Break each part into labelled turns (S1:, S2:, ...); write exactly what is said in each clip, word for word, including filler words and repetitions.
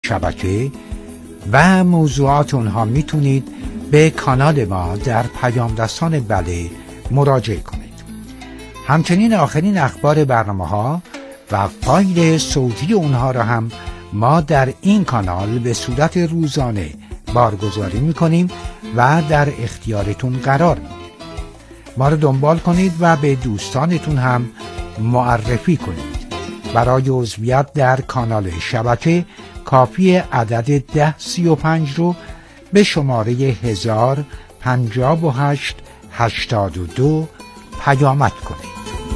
S1: شبکه و موضوعات اونها میتونید به کانال ما در پیام رسان بله مراجعه کنید. همچنین آخرین اخبار برنامه ها و فایل صوتی اونها را هم ما در این کانال به صورت روزانه بارگذاری میکنیم و در اختیارتون قرار میدیم. ما را دنبال کنید و به دوستانتون هم معرفی کنید. برای عضویت در کانال شبکه کافی عدد ده سی و پنج رو به شماره هزار پنجاه و هشت هشتاد و دو پیامک کنید.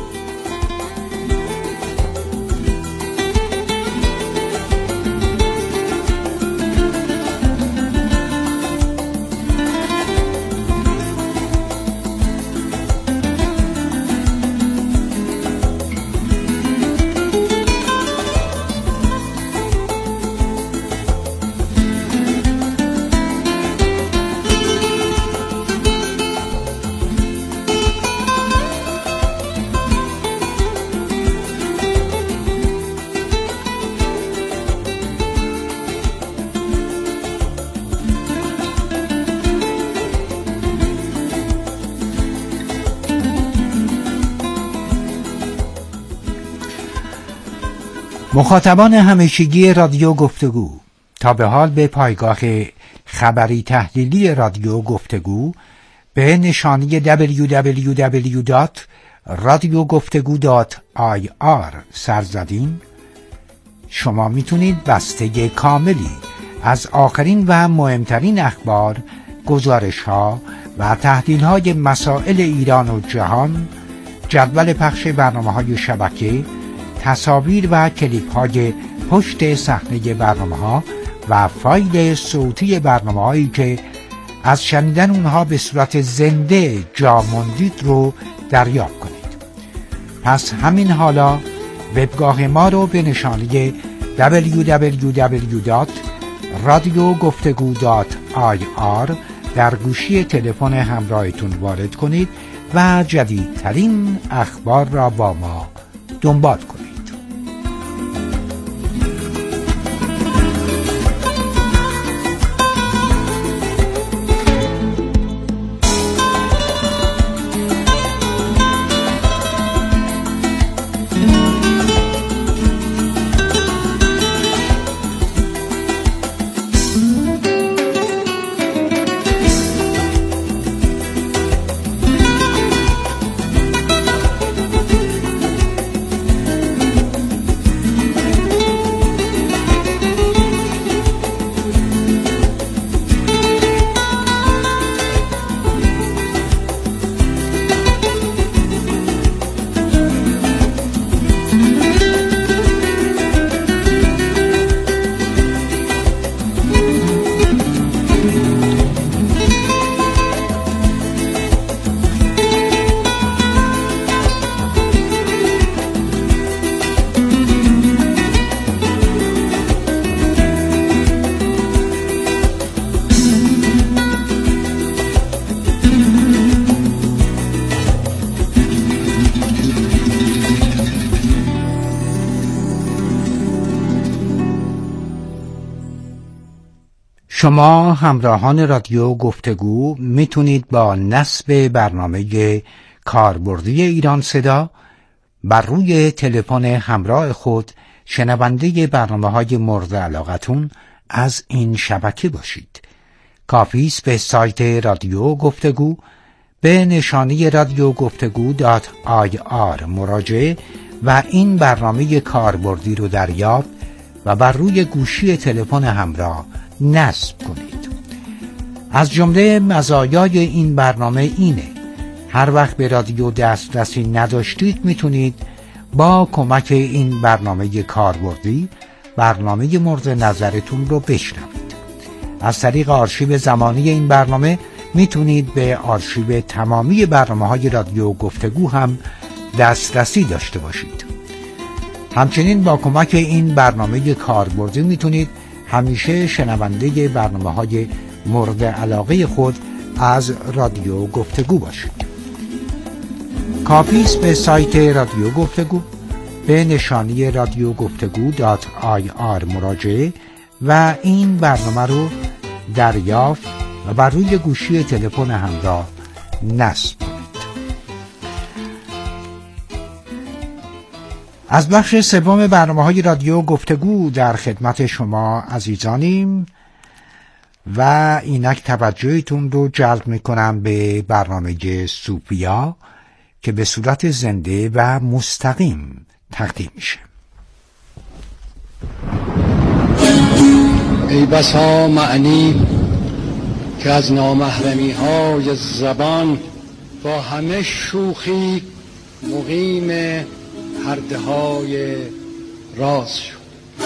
S1: مخاطبان همیشگی رادیو گفتگو، تا به حال به پایگاه خبری تحلیلی رادیو گفتگو به نشانی دبلیو دبلیو دبلیو دات رادیو گفتگو دات آی آر سر زدین، شما میتونید بسته کاملی از آخرین و مهمترین اخبار، گزارش ها و تحلیل های مسائل ایران و جهان، جدول پخش برنامه های شبکه، تصاویر و کلیپ های پشت صحنه برنامه ها و فایل صوتی برنامه هایی که از شنیدن اونها به صورت زنده جا موندید رو دریافت کنید. پس همین حالا وبگاه ما رو به نشانی دبلیو دبلیو دبلیو دات رادیو گفتگو دات آی آر در گوشی تلفن همراهتون وارد کنید و جدیدترین اخبار را با ما دنبال کنید. شما همراهان رادیو گفتگو میتونید با نصب برنامه کاربردی ایران صدا بر روی تلفن همراه خود شنونده برنامه های مورد علاقتون از این شبکه باشید. کافی است به سایت رادیو گفتگو به نشانی رادیو گفتگو دات آی آر مراجعه و این برنامه کاربردی رو دریافت و بر روی گوشی تلفن همراه نصب کنید. از جمله مزایای این برنامه اینه: هر وقت به رادیو دسترسی نداشتید میتونید با کمک این برنامه کاربردی برنامه مورد نظرتون رو بشنوید. از طریق آرشیو زمانی این برنامه میتونید به آرشیو تمامی برنامه‌های رادیو گفتگو هم دسترسی داشته باشید. همچنین با کمک این برنامه کاربردی میتونید همیشه شنونده برنامه‌های مورد علاقه خود از رادیو گفتگو باشید. کافی است به سایت رادیو گفتگو به نشانی رادیو گفتگو دات آی آر مراجعه و این برنامه رو دریافت و بر روی گوشی تلفن همراه نصب کنید. از بخش سوم برنامه‌های رادیو گفتگو در خدمت شما عزیزانیم و اینک توجهتون رو جلب میکنم به برنامه صوفیا که به صورت زنده و مستقیم تقدیم میشه.
S2: ای بسا معنی که از نامحرمی های زبان با همه شوخی مقیم پرده های راز شد.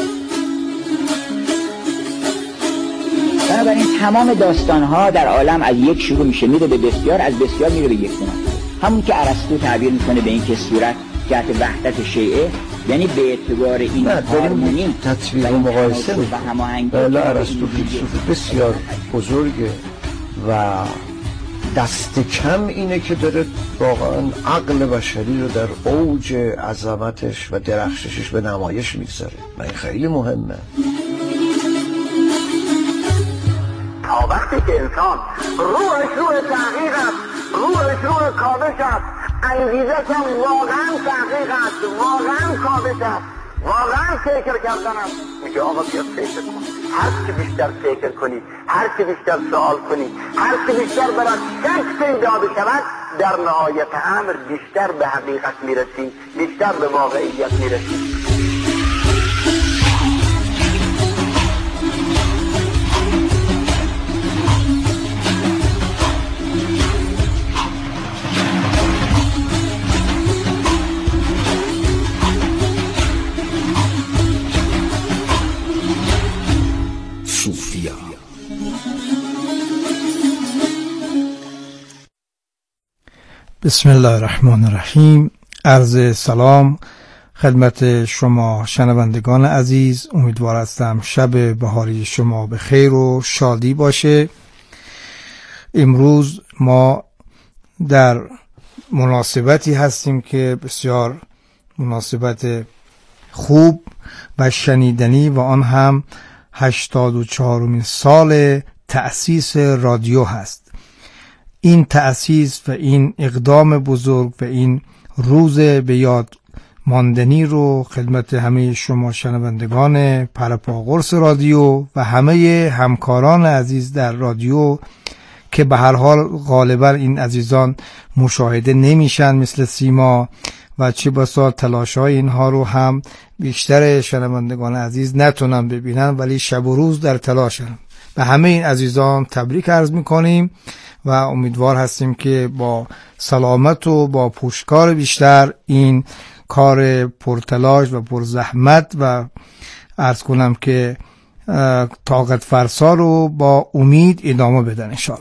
S3: بنابراین تمام داستان‌ها در عالم از یک شروع میشه میره به بسیار، از بسیار میره به یک دونه. همون که ارسطو تعبیر میکنه به این که صورت جهت وحدت شیعه، یعنی به اعتبار این هارمونی
S4: تطبیق و مقایسه و هماهنگی. بله ارسطو فیلسوف بسیار بزرگه و دست کم اینه که داره واقعا عقل بشری رو در اوج عظمتش و درخششش به نمایش میگذاره و این خیلی مهمه.
S5: تا وقتی که انسان روحش روح تحقیق است، روحش روح کاوش است، انگیزش هم واقعا تحقیق است، واقعا کاوش است، واقعا فکر کردن است، میگه آقا بیا فکر کن. هر چی بیشتر فکر کنی، هر چی بیشتر سوال کنی، هر چی بیشتر برات شک پیدا بشود، در نهایت امر بیشتر به حقیقت میرسی، بیشتر به واقعیت میرسی.
S6: بسم الله الرحمن الرحیم. عرض سلام خدمت شما شنوندگان عزیز. امیدوار هستم شب بهاری شما به خیر و شادی باشه. امروز ما در مناسبتی هستیم که بسیار مناسبت خوب و شنیدنی و آن هم هشتاد و چهارمین سال تأسیس رادیو هست. این تأسیس و این اقدام بزرگ و این روز به یاد ماندنی رو خدمت همه شما شنوندگان پرپاقرص رادیو و همه همکاران عزیز در رادیو که به هر حال غالبا این عزیزان مشاهده نمیشن مثل سیما و چه بسا تلاش‌های اینها رو هم بیشتر شنوندگان عزیز نتونن ببینن ولی شب و روز در تلاشن. به همه این عزیزان تبریک عرض میکنیم و امیدوار هستیم که با سلامت و با پشتکار بیشتر این کار پرتلاش و پرزحمت و عرض کنم که طاقت فرسا رو با امید ادامه بدن انشاءالله.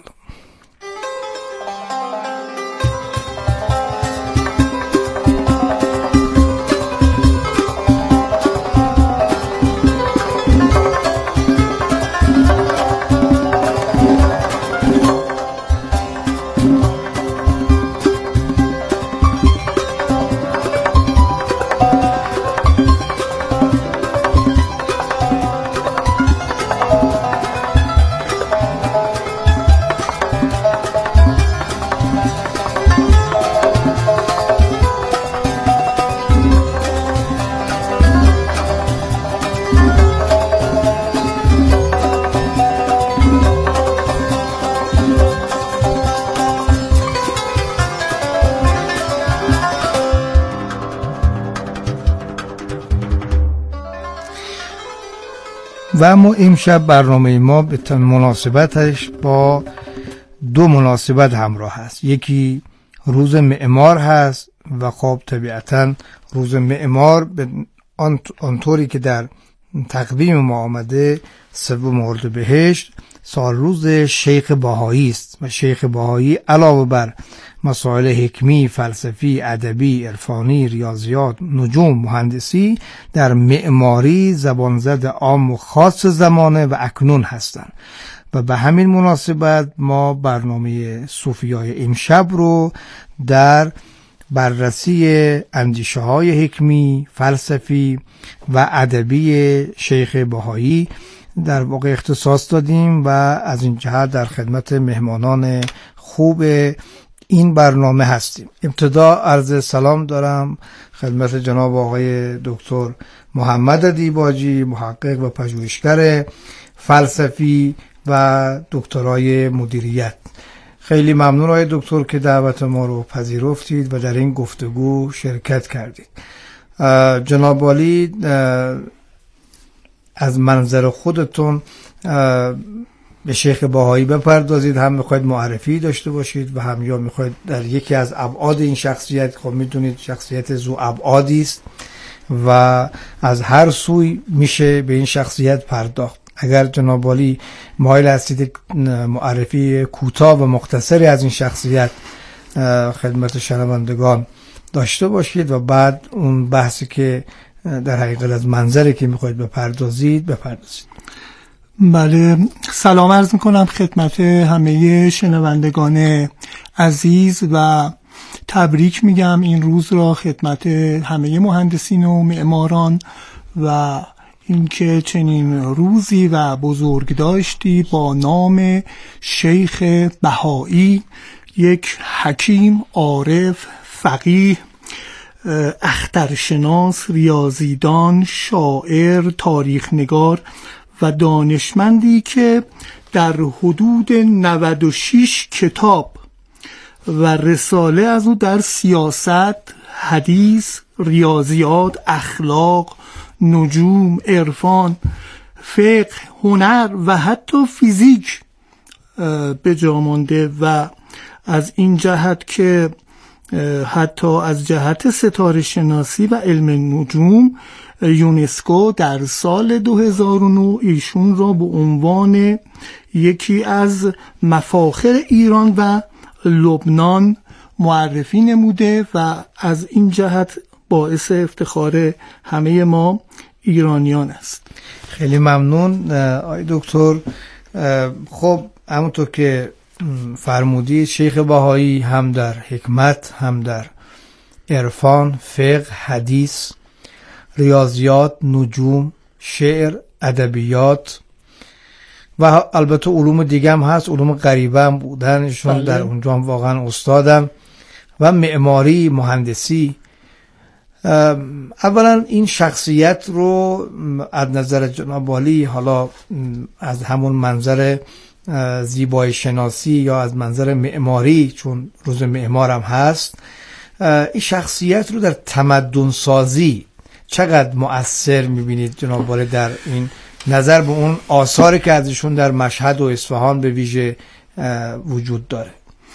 S6: و ما امشب برنامه ما به مناسبتش با دو مناسبت همراه هست. یکی روز معمار هست و خب طبیعتا روز معمار به آنطوری که در تقویم ما آمده سوم اردیبهشت سال روز شیخ بهایی است و شیخ بهایی علاوه بر مسائل حکمی، فلسفی، ادبی، عرفانی، ریاضیات، نجوم، مهندسی در معماری زبانزد عام و خاص زمانه و اکنون هستند و به همین مناسبت ما برنامه صوفیای امشب رو در بررسی اندیشه های حکمی، فلسفی و ادبی شیخ بهایی در واقع اختصاص دادیم و از این جهت در خدمت مهمانان خوب این برنامه هستیم. ابتدا عرض سلام دارم خدمت جناب آقای دکتر محمد دیباجی، محقق و پژوهشگر فلسفی و دکترای مدیریت. خیلی ممنون آقای دکتر که دعوت ما رو پذیرفتید و در این گفتگو شرکت کردید. جناب عالی، از منظر خودتون به شیخ بهایی بپردازید، هم میخواید معرفی داشته باشید و هم یا میخواید در یکی از ابعاد این شخصیت، خب میدونید شخصیت ذو ابعادی است و از هر سوی میشه به این شخصیت پرداخت. اگر جناب عالی مایل هستید معرفی کوتاه و مختصری از این شخصیت خدمت شنوندگان داشته باشید و بعد اون بحثی که در حقیقت از منظری که میخواید بپردازید بپردازید.
S7: بله، سلام عرض میکنم خدمت همه شنوندگان عزیز و تبریک میگم این روز را خدمت همه مهندسین و معماران و اینکه چنین روزی و بزرگ داشتی با نام شیخ بهایی، یک حکیم، عارف، فقیه، اخترشناس، ریاضیدان، شاعر، تاریخ نگار و دانشمندی که در حدود نود و شش کتاب و رساله از او در سیاست، حدیث، ریاضیات، اخلاق، نجوم، عرفان، فقه، هنر و حتی فیزیک به جا مانده و از این جهت که حتی از جهت ستاره شناسی و علم نجوم یونسکو در سال دو هزار و نه ایشون را به عنوان یکی از مفاخر ایران و لبنان معرفی نموده و از این جهت باعث افتخار همه ما ایرانیان است.
S6: خیلی ممنون آقای دکتر. خب همونطور که فرمودید شیخ بهایی هم در حکمت، هم در عرفان، فقه، حدیث، ریاضیات، نجوم، شعر، ادبیات و البته علوم دیگه هم هست، علوم غریبه هم بودنشون در اونجا هم واقعا استادن و معماری، مهندسی. اولا این شخصیت رو از نظر جناب عالی، حالا از همون منظر زیبایی شناسی یا از منظر معماری، چون روز معمارم هست، این شخصیت رو در تمدن سازی چقدر مؤثر میبینید جناب عالی در این نظر به اون آثاری که ازشون در مشهد و اصفهان به ویژه وجود داره؟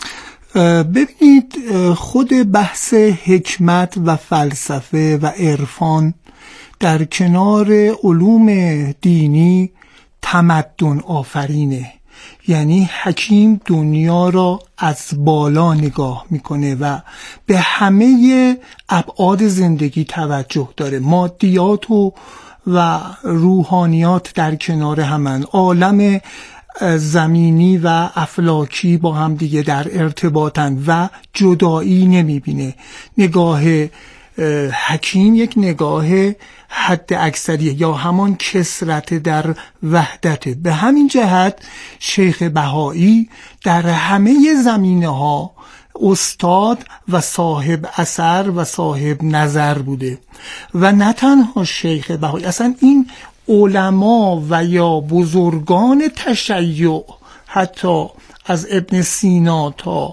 S7: ببینید، خود بحث حکمت و فلسفه و عرفان در کنار علوم دینی تمدن آفرینه. یعنی حکیم دنیا را از بالا نگاه میکنه و به همه ابعاد زندگی توجه داره. مادیات و و روحانیات در کنار همن، عالم زمینی و افلاکی با هم دیگه در ارتباطن و جدایی نمیبینه. نگاه حکیم یک نگاه حد اکثریه یا همان کثرت در وحدت. به همین جهت شیخ بهایی در همه زمینه ها استاد و صاحب اثر و صاحب نظر بوده و نه تنها شیخ بهایی، اصلا این علما و یا بزرگان تشیع، حتی از ابن سینا تا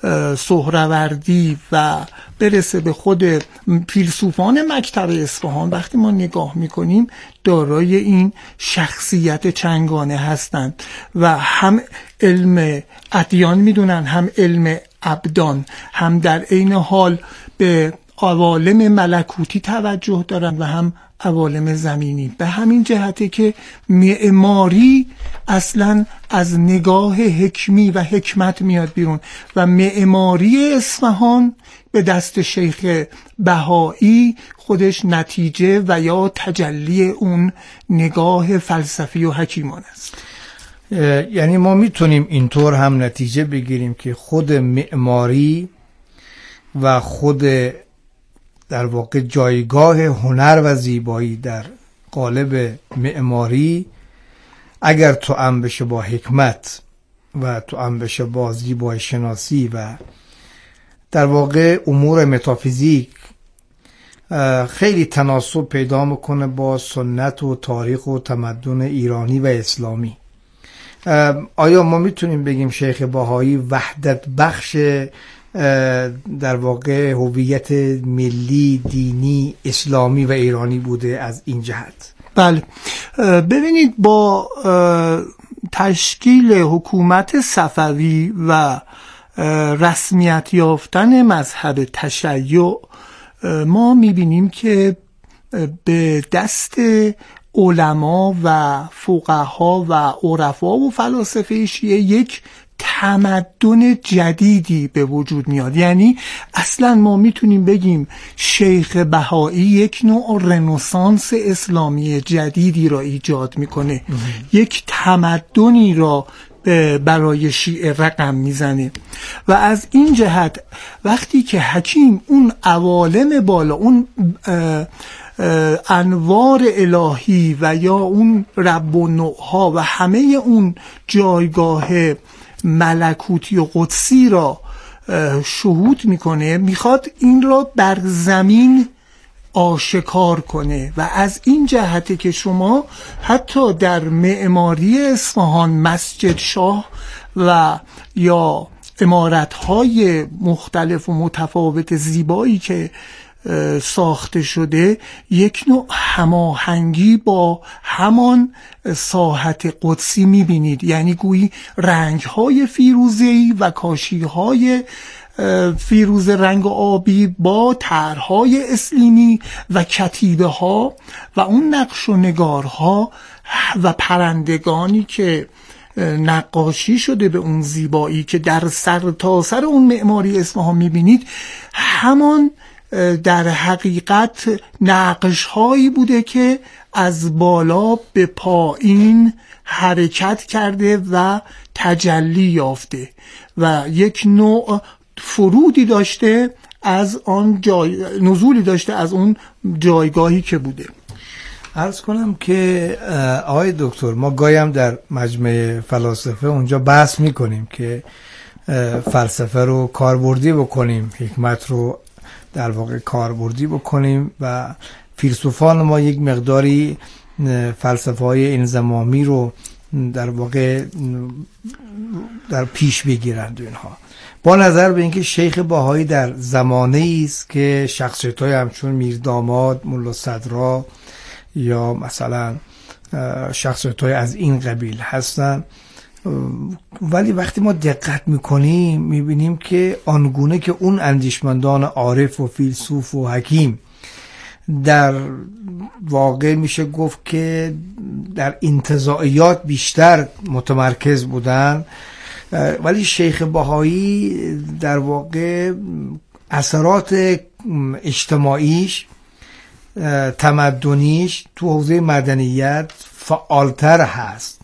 S7: سهروردی و برسه به خود فیلسوفان مکتب اصفهان، وقتی ما نگاه میکنیم دارای این شخصیت چنگانه هستند و هم علم ادیان میدونن، هم علم ابدان، هم در عین حال به عوالم ملکوتی توجه دارن و هم عوالم زمینی. به همین جهته که معماری اصلا از نگاه حکمی و حکمت میاد بیرون و معماری اصفهان به دست شیخ بهایی خودش نتیجه و یا تجلی اون نگاه فلسفی و حکیمان است.
S6: یعنی ما میتونیم اینطور هم نتیجه بگیریم که خود معماری و خود در واقع جایگاه هنر و زیبایی در قالب معماری اگر تو ام بشه با حکمت و تو ام بشه با زیبایی شناسی و در واقع امور متافیزیک خیلی تناسب پیدا میکنه با سنت و تاریخ و تمدن ایرانی و اسلامی. آیا ما میتونیم بگیم شیخ بهایی وحدت بخش در واقع هویت ملی، دینی، اسلامی و ایرانی بوده از این جهت؟
S7: بله، ببینید با تشکیل حکومت صفوی و رسمیت یافتن مذهب تشیع ما میبینیم که به دست علما و فقها و عرفا و فلاسفه شیعه یک تمدن جدیدی به وجود میاد. یعنی اصلا ما میتونیم بگیم شیخ بهایی یک نوع رنسانس اسلامی جدیدی را ایجاد میکنه، یک تمدنی را برای شیعه رقم میزنه. و از این جهت وقتی که حکیم اون عوالم بالا، اون انوار الهی و یا اون رب و نوعها و همه اون جایگاه ملکوتی و قدسی را شهود میکنه، میخواد این را بر زمین آشکار کنه. و از این جهته که شما حتی در معماری اصفهان مسجد شاه و یا عمارت‌های مختلف و متفاوت زیبایی که ساخته شده یک نوع هماهنگی با همان ساحت قدسی میبینید. یعنی گویی رنگ‌های فیروزه‌ای و کاشی‌های فیروز رنگ آبی با طرح‌های اسلیمی و کتیبه ها و اون نقش و نگارها و پرندگانی که نقاشی شده به اون زیبایی که در سر تا سر اون معماری اصفهان میبینید، همان در حقیقت نقش هایی بوده که از بالا به پایین حرکت کرده و تجلی یافته و یک نوع فرودی داشته از آن جای، نزولی داشته از اون جایگاهی که بوده.
S6: عرض کنم که آقای دکتر، ما گایم در مجمع فلاسفه اونجا بحث میکنیم که فلسفه رو کاربردی بکنیم، حکمت رو در واقع کاربردی بکنیم و فیلسوفان ما یک مقداری فلسفه های انضمامی رو در واقع در پیش بگیرند. اینها با نظر به اینکه شیخ بهایی در زمانه است که شخصیت‌های همچون میرداماد، ملا صدرا یا مثلا شخصیت‌های از این قبیل هستن، ولی وقتی ما دقت میکنیم میبینیم که آنگونه که اون اندیشمندان عارف و فیلسوف و حکیم در واقع میشه گفت که در انتزاعیات بیشتر متمرکز بودن، ولی شیخ بهایی در واقع اثرات اجتماعیش، تمدنیش تو حوزه مدنیت فعالتر هست.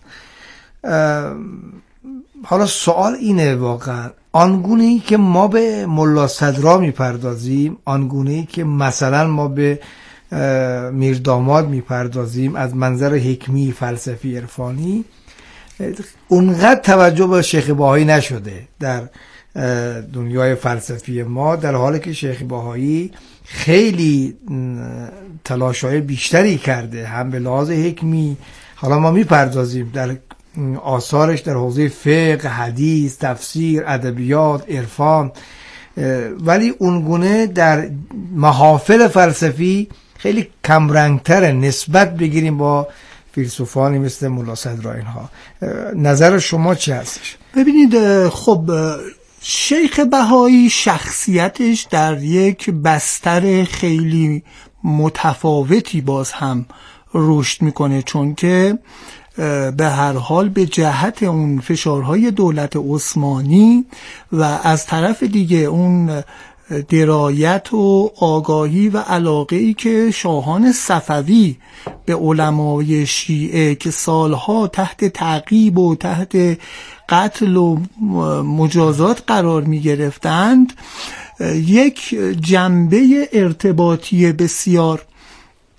S6: حالا سوال اینه، واقعا آنگونه‌ای که ما به ملا صدرا میپردازیم، آنگونه‌ای که مثلا ما به میرداماد میپردازیم از منظر حکمی، فلسفی، عرفانی، اونقدر توجه به شیخ بهایی نشده در دنیای فلسفی ما، در حالی که شیخ بهایی خیلی تلاش‌های بیشتری کرده هم به لحاظ حکمی. حالا ما میپردازیم در آثارش در حوزه فقه، حدیث، تفسیر، ادبیات، عرفان، ولی اونگونه در محافل فلسفی خیلی کمرنگتره نسبت بگیریم با فیلسوفانی مثل ملا صدرا. اینها نظر شما چی هستش؟
S7: ببینید، خب شیخ بهایی شخصیتش در یک بستر خیلی متفاوتی باز هم رشد میکنه، چون که به هر حال به جهت اون فشارهای دولت عثمانی و از طرف دیگه اون درایت و آگاهی و علاقه‌ای که شاهان صفوی به علمای شیعه که سالها تحت تعقیب و تحت قتل و مجازات قرار می گرفتند، یک جنبه ارتباطی بسیار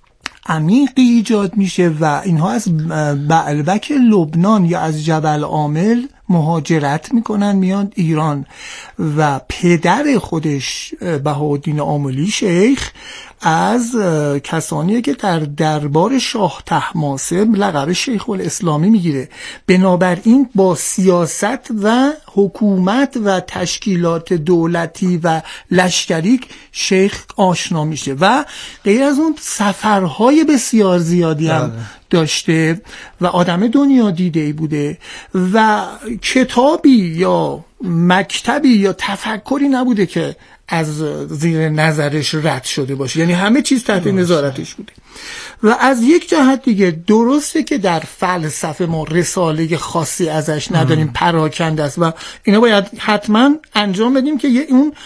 S7: عمیقی ایجاد میشه و اینها از بعلبک لبنان یا از جبل عامل مهاجرت میکنن میان ایران و پدر خودش بهاءالدین آملی شیخ از کسانیه که در دربار شاه طهماسب لقب شیخ الاسلامی میگیره. بنابراین با سیاست و حکومت و تشکیلات دولتی و لشکری شیخ آشنا میشه و غیر از اون سفرهای بسیار زیادی هم داشته و آدم دنیا دیده‌ای بوده و کتابی یا مکتبی یا تفکری نبوده که از زیر نظرش رد شده باشه، یعنی همه چیز تحت نظارتش بوده. و از یک جهت دیگه درسته که در فلسفه ما رساله خاصی ازش نداریم، پراکنده است و اینا باید حتما انجام بدیم که یه اون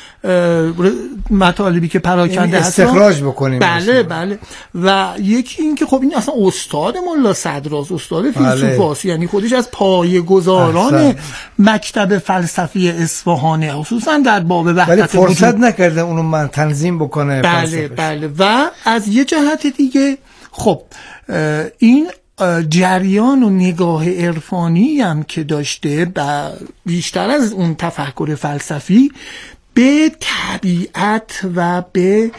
S7: مطالبی که پراکنده هست
S6: استخراج بکنیم.
S7: بله بله. و یکی این که خب این اصلا استاد ملا صدراست، استاد فیلسوفاست، یعنی خودش از پایه‌گذاران مکتب فلسفی اصفهانه، خصوصا در باب وحدت
S6: فرصت نکرده اونو من تنظیم بکنه.
S7: بله
S6: فلسفش.
S7: بله. و از یه جهت دیگه خب این جریان و نگاه عرفانی هم که داشته بیشتر از اون تفکر فلسفی به طبیعت و به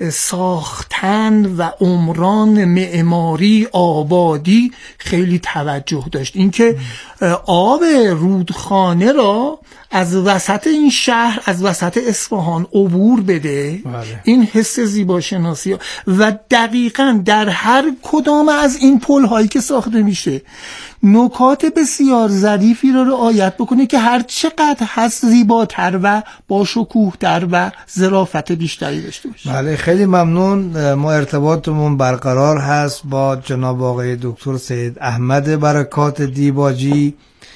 S7: ساختن و عمران معماری آبادی خیلی توجه داشت. اینکه آب رودخانه را از وسط این شهر، از وسط اصفهان عبور بده، بله. این حس زیباشناسی و دقیقاً در هر کدام از این پل هایی که ساخته میشه نکات بسیار ظریفی رو رعایت بکنه که هر چقدر هست زیباتر و با شکوه‌تر و ظرافت بیشتری داشته باشه.
S6: بله خیلی ممنون. ما ارتباطمون برقرار هست با جناب آقای دکتر سید احمد برکات دیباجی.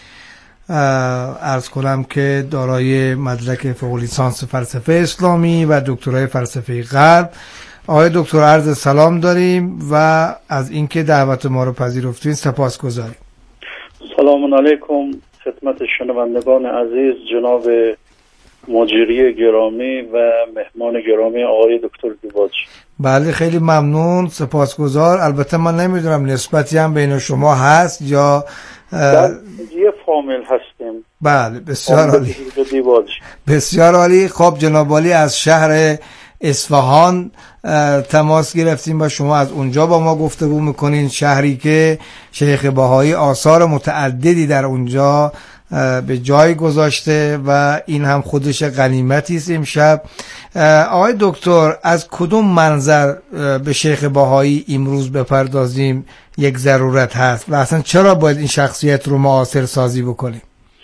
S6: عرض کنم که دارای مدرک فوق لیسانس فلسفه اسلامی و دکترای فلسفه غرب. آقای دکتر عرض سلام داریم و از اینکه دعوت ما رو پذیرفتین سپاسگزاریم.
S8: سلام علیکم خدمت شنوندگان عزیز، جناب مجری گرامی و مهمان گرامی آقای دکتر دیباجی.
S6: بله خیلی ممنون، سپاسگزار. البته من نمیدونم نسبتی هم بین شما هست یا
S8: یه فامیل هستیم.
S6: بله بسیار عالی، بسیار عالی. خب جناب عالی از شهر اصفهان تماس گرفتیم و شما از اونجا با ما گفتگو میکنین، شهری که شیخ بهایی آثار متعددی در اونجا به جای گذاشته و این هم خودش غنیمتی است. امشب آقای دکتر از کدوم منظر به شیخ بهایی امروز بپردازیم یک ضرورت هست و اصلا چرا باید این شخصیت رو معاصر سازی بکنیم؟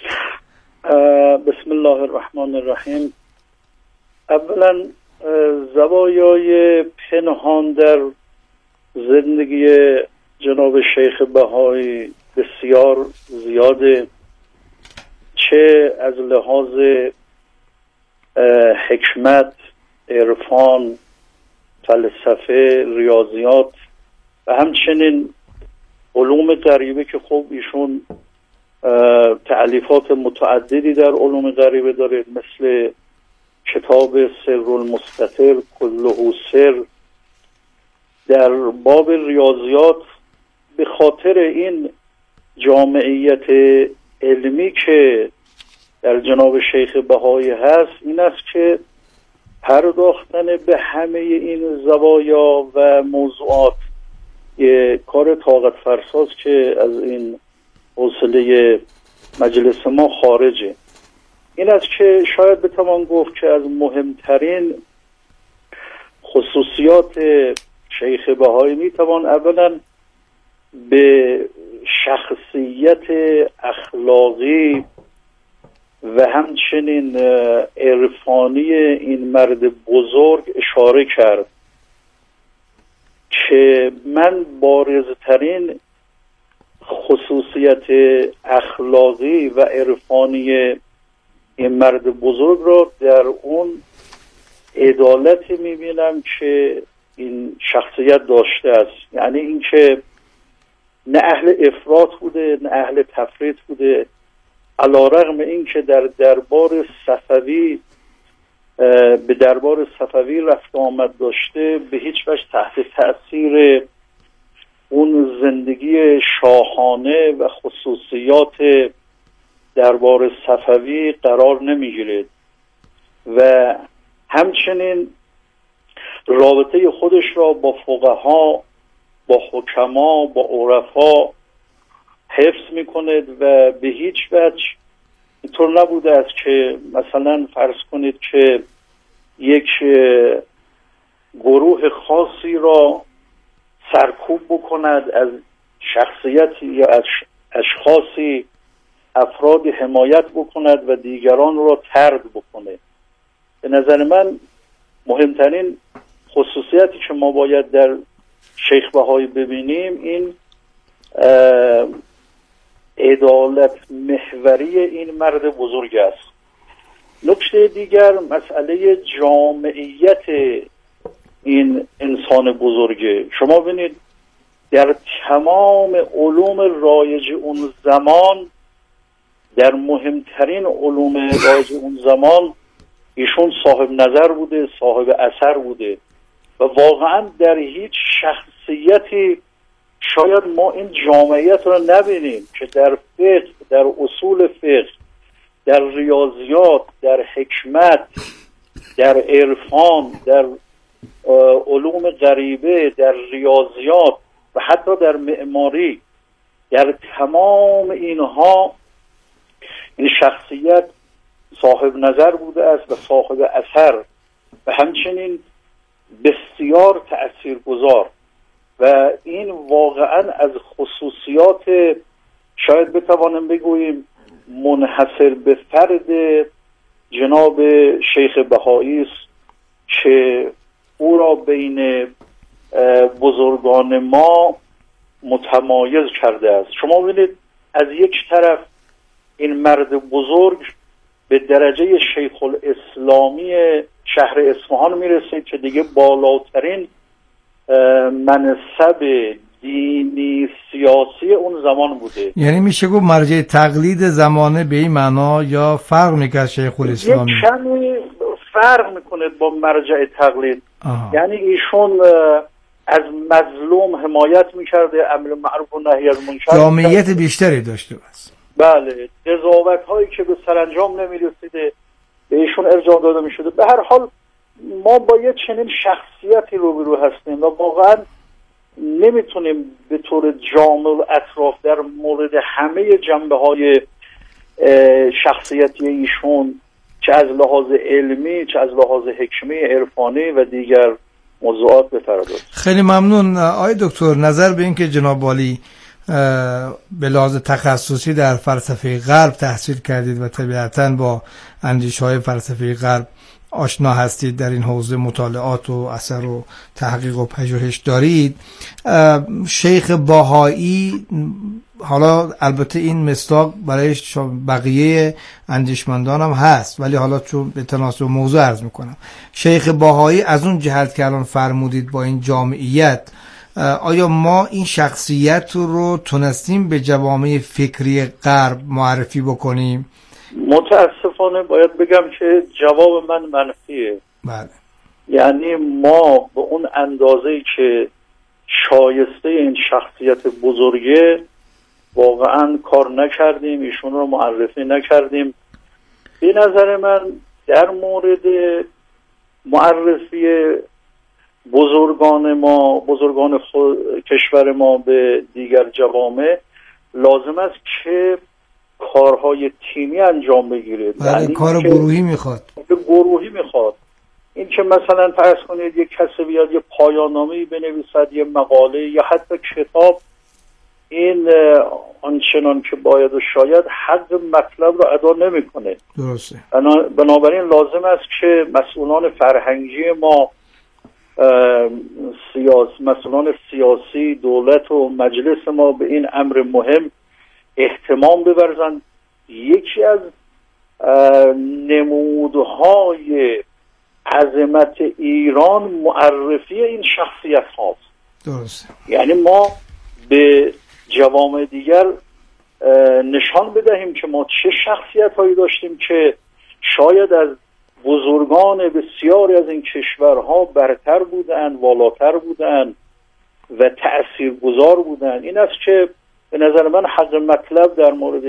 S8: بسم الله الرحمن الرحیم. اولا زوایای پنهان در زندگی جناب شیخ بهایی بسیار زیاده، چه از لحاظ حکمت، عرفان، فلسفه، ریاضیات و همچنین علوم غریبه که خب ایشون تألیفات متعددی در علوم غریبه داره، مثل کتاب سر المستتر کله سر. در باب ریاضیات به خاطر این جامعیت علمی که در جناب شیخ بهایی هست این است که پرداختن به همه این زوایا و موضوعات یه کار طاقت فرساز که از این حوصله مجلس ما خارجه. این است که شاید بتوان گفت که از مهمترین خصوصیات شیخ بهایی میتوان اولا به شخصیت اخلاقی و همچنین عرفانی این مرد بزرگ اشاره کرد که من بارزترین خصوصیت اخلاقی و عرفانی این مرد بزرگ را در اون عدالت میبینم که این شخصیت داشته است. یعنی این که نه اهل افراط بوده نه اهل تفریط بوده، علیرغم این که در دربار صفوی به دربار صفوی رفت آمد داشته به هیچ وجه تحت تأثیر اون زندگی شاهانه و خصوصیات دربار صفوی قرار نمیگیره و همچنین رابطه خودش را با فقها، با حکما، با عرفا حفظ میکنه و به هیچ وجه اینطور نبوده است که مثلا فرض کنید که یک گروه خاصی را سرکوب بکند، از شخصیتی یا از اشخاصی افراد حمایت بکند و دیگران را طرد بکنه. به نظر من مهمترین خصوصیتی که ما باید در شیخ بهایی ببینیم این عدالت محوری این مرد بزرگ است. نکته دیگر مسئله جامعیت این انسان بزرگه. شما ببینید در تمام علوم رایج اون زمان، در مهمترین علوم رایج اون زمان ایشون صاحب نظر بوده، صاحب اثر بوده و واقعا در هیچ شخصیتی شاید ما این جامعیت رو نبینیم که در فقه، در اصول فقه، در ریاضیات، در حکمت، در عرفان، در علوم غریبه، در ریاضیات و حتی در معماری، در تمام اینها این شخصیت صاحب نظر بوده است و صاحب اثر و همچنین بسیار تأثیرگذار و این واقعا از خصوصیات شاید بتوانم بگوییم منحصر به فرد جناب شیخ بهایی است که او را بین بزرگان ما متمایز کرده است. شما ببینید از یک طرف این مرد بزرگ به درجه شیخ الاسلامی شهر اصفهان میرسید که دیگه بالاترین منصب دینی سیاسی اون زمان بوده.
S6: یعنی میشه گفت مرجع تقلید زمانه به این معنا یا فرق میکرد شیخ الاسلامی؟
S8: یک کمی فرق میکنه با مرجع تقلید. آه. یعنی ایشون از مظلوم حمایت میکرده، امر معروف و نهی از منکر،
S6: جامعیت بیشتری داشته بس.
S8: بله، قضاوت هایی که به سرانجام نمیرسیده به ایشون ارجاع داده میشده. به هر حال ما با یه چنین شخصیتی روبرو هستیم و واقعا نمیتونیم به طور جامع اطراف در مورد همه جنبه های شخصیتی ایشون چه از لحاظ علمی، چه از لحاظ حکمی، عرفانی و دیگر موضوعات بپردازیم.
S6: خیلی ممنون آقای دکتر. نظر به این که جناب عالی به لحاظ تخصصی در فلسفه غرب تحصیل کردید و طبیعتاً با اندیشه‌های فلسفه غرب آشنا هستید، در این حوزه مطالعات و اثر و تحقیق و پژوهش دارید. شیخ بهایی، حالا البته این مصداق برای بقیه اندیشمندان هم هست ولی حالا چون به تناسب موضوع عرض میکنم، شیخ بهایی از اون جهت که الان فرمودید با این جامعیت، آیا ما این شخصیت رو تونستیم به جوامع فکری غرب معرفی بکنیم؟
S8: متاسفانه باید بگم که جواب من منفیه.
S6: بله.
S8: یعنی ما به اون اندازه‌ای که شایسته این شخصیت بزرگه واقعا کار نکردیم، ایشون رو معرفی نکردیم. به نظر من در مورد معرفی بزرگان ما، بزرگان کشور ما به دیگر جوامع لازم است که کارهای تیمی انجام بگیره.
S6: بله، یعنی کار گروهی میخواد.
S8: گروهی میخواد. این که مثلا فرض کنید یک کسی بیاد یه پایان‌نامه‌ای بنویسد، یه مقاله یا حتی کتاب، این آنچنان که باید و شاید حق مطلب رو ادا نمیکنه.
S6: درسته.
S8: بنابراین لازم است که مسئولان فرهنگی ما، سیاس مسئولان سیاسی، دولت و مجلس ما به این امر مهم اهتمام بورزند. یکی از نمودهای عظمت ایران معرفی این شخصیت هاست.
S6: درسته.
S8: یعنی ما به جوامع دیگر نشان بدهیم که ما چه شخصیت هایی داشتیم که شاید از بزرگان بسیاری از این کشورها برتر بودند، والاتر بودند و تأثیرگذار بودن. این است که به نظر من حق مطلب در مورد